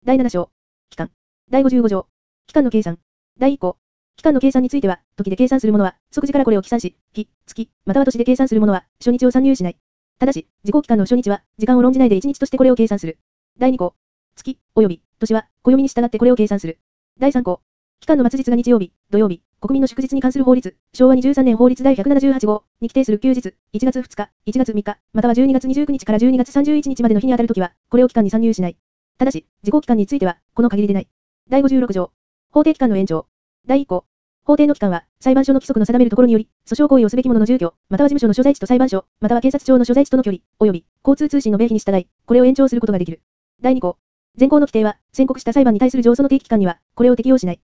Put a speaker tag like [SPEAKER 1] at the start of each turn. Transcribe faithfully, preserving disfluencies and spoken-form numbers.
[SPEAKER 1] だいなな章。期間。だいごじゅうご条。期間の計算。だいいっ項。期間の計算については、時で計算するものは、即時からこれを起算し、日、月、または年で計算するものは、初日を算入しない。ただし、時効期間の初日は、時間を論じないでいちにちとしてこれを計算する。だいに項。月、及び、年は、暦に従ってこれを計算する。だいさん項。期間の末日が日曜日、土曜日、国民の祝日に関する法律、昭和にじゅうさんねん法律第ひゃくななじゅうはち号に規定する休日、いちがつふつか、いちがつみっか、またはじゅうにがつにじゅうくにちからじゅうにがつさんじゅういちにちまでの日にあたるときは、これを期間に算入しない。ただし、時効期間については、この限りでない。だいごじゅうろく条。法定期間の延長。だいいっ項。法定の期間は、裁判所の規則の定めるところにより、訴訟行為をすべき者の住居、または事務所の所在地と裁判所、または検察庁の所在地との距離、及び、交通通信の明記に従い、これを延長することができる。だいに項。前項の規定は、宣告した裁判に対する上訴の定期期間には、これを適用しない。